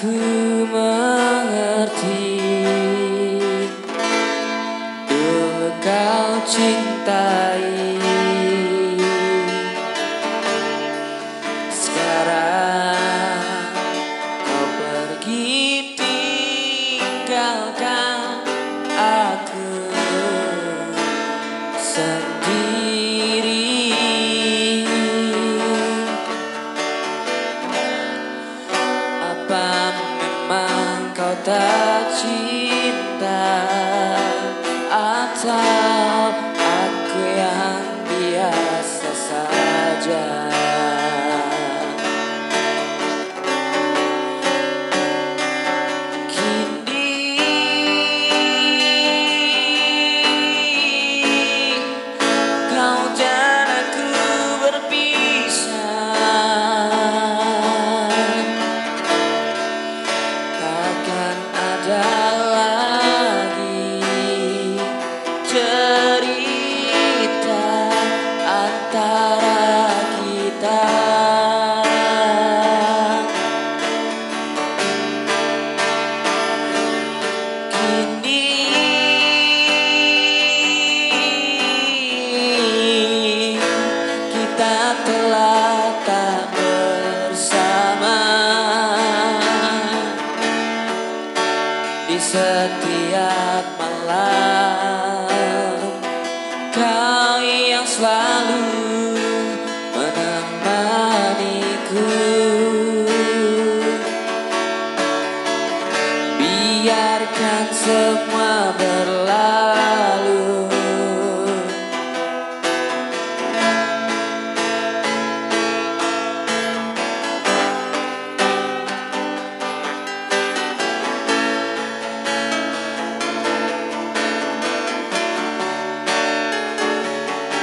Aku mengerti dulu kau cintai, sekarang kau pergi tinggalkan aku sendiri. Apa memang kau tak cinta, atau aku yang biasa saja? Kini kau dan aku berpisah, takkan ada lagi cerita antara kita. Kini kita telah tak bersama di setiap malam. Kau yang selalu